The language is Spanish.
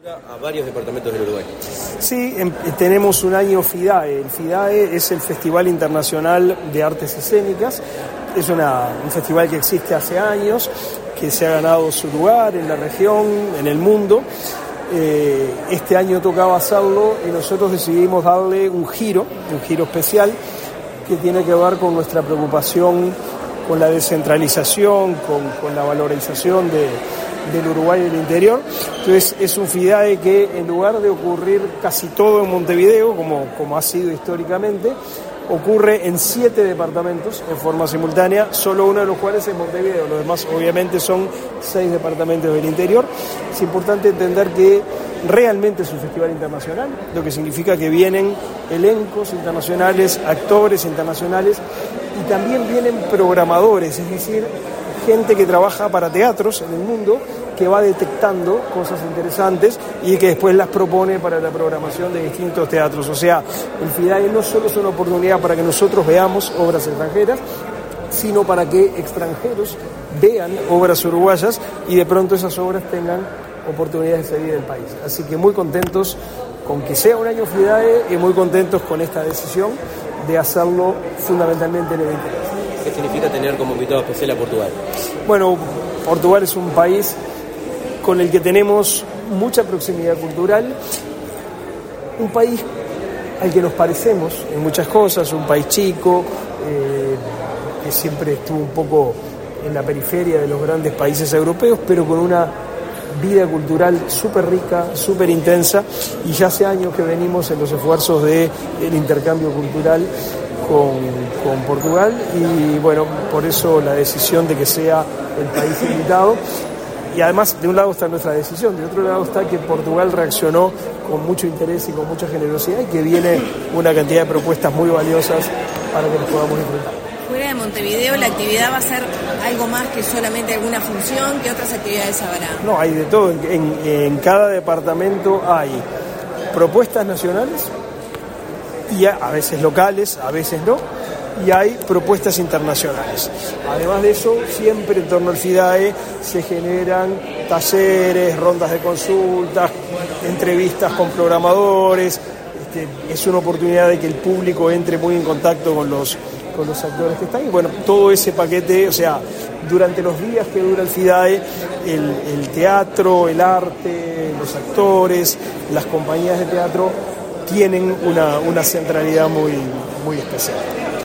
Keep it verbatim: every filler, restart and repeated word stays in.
a varios departamentos del Uruguay. Sí, en, tenemos un año FIDAE. El FIDAE es el Festival Internacional de Artes Escénicas. Es una, un festival que existe hace años, que se ha ganado su lugar en la región, en el mundo. Eh, este año tocaba hacerlo y nosotros decidimos darle un giro, un giro especial, que tiene que ver con nuestra preocupación con la descentralización, con, con la valorización de, del Uruguay y del interior. Entonces es un FIDAE que, en lugar de ocurrir casi todo en Montevideo, como, como ha sido históricamente, ocurre en siete departamentos en forma simultánea, solo uno de los cuales es Montevideo. Los demás obviamente son seis departamentos del interior. Es importante entender que realmente es un festival internacional, lo que significa que vienen elencos internacionales, actores internacionales, y también vienen programadores, es decir, gente que trabaja para teatros en el mundo, que va detectando cosas interesantes y que después las propone para la programación de distintos teatros. O sea, el FIDAE no solo es una oportunidad para que nosotros veamos obras extranjeras, sino para que extranjeros vean obras uruguayas y de pronto esas obras tengan oportunidades de salir del país. Así que muy contentos con que sea un año FIDAE y muy contentos con esta decisión de hacerlo fundamentalmente en el interior. ¿Qué significa tener como invitado especial a Portugal? Bueno, Portugal es un país con el que tenemos mucha proximidad cultural, un país al que nos parecemos en muchas cosas, un país chico, eh, que siempre estuvo un poco en la periferia de los grandes países europeos, pero con una vida cultural súper rica, súper intensa, y ya hace años que venimos en los esfuerzos del intercambio cultural con, con Portugal, y bueno, por eso la decisión de que sea el país invitado. Y además, de un lado está nuestra decisión, de otro lado está que Portugal reaccionó con mucho interés y con mucha generosidad, y que viene una cantidad de propuestas muy valiosas para que nos podamos enfrentar. Fuera de Montevideo, ¿la actividad va a ser algo más que solamente alguna función? ¿Qué otras actividades habrá? No, hay de todo. En, en, en cada departamento hay propuestas nacionales, y a, a veces locales, a veces no, y hay propuestas internacionales. Además de eso, siempre en torno al FIDAE se generan talleres, rondas de consultas, entrevistas con programadores. Este, es una oportunidad de que el público entre muy en contacto con los con los actores que están, y bueno, todo ese paquete, o sea, durante los días que dura el FIDAE, el, el teatro, el arte, los actores, las compañías de teatro tienen una, una centralidad muy, muy especial.